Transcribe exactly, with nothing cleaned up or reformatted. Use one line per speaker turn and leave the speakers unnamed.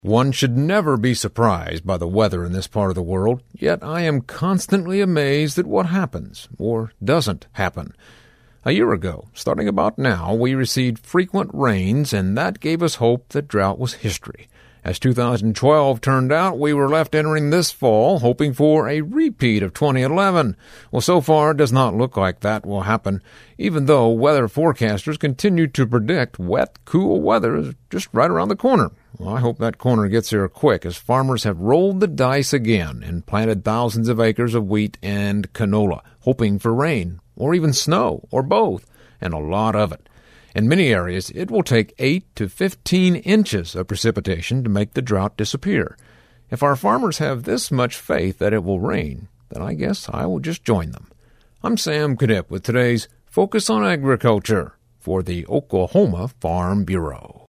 One should never be surprised by the weather in this part of the world, yet I am constantly amazed at what happens, or doesn't happen. A year ago, starting about now, we received frequent rains, and that gave us hope that drought was history. As two thousand twelve turned out, we were left entering this fall hoping for a repeat of twenty eleven. Well, so far it does not look like that will happen, even though weather forecasters continue to predict wet, cool weather is just right around the corner. Well, I hope that corner gets here quick, as farmers have rolled the dice again and planted thousands of acres of wheat and canola, hoping for rain, or even snow, or both, and a lot of it. In many areas, it will take eight to fifteen inches of precipitation to make the drought disappear. If our farmers have this much faith that it will rain, then I guess I will just join them. I'm Sam Knipp with today's Focus on Agriculture for the Oklahoma Farm Bureau.